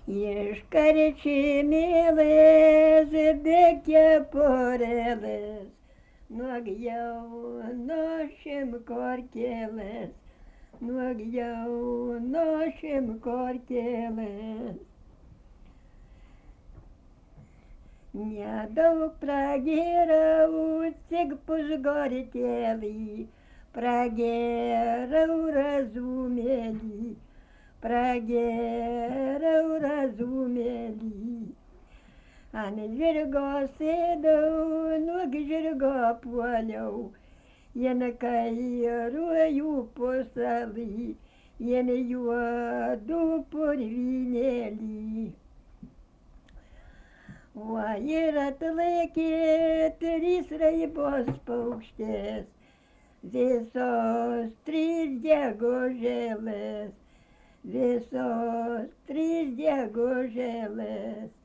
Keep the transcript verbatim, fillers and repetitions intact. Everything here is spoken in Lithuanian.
Iškarčimėlės be kepurėlės, nuo nuo šimkorkėlės, nuo nuo šimkorkėlės. Nedaug pragėrau, tik pusgortelį, pragėrau razumėlį, pragėrau razumėlį. Ant žirgo sėdau, nuo žirgo puoliau, jien kairuoju pusalį, jien juodu purvynėlį. O ir atlaikė trys raibos paukštės, visos trys gegužėlės, visos trys gegužėlės.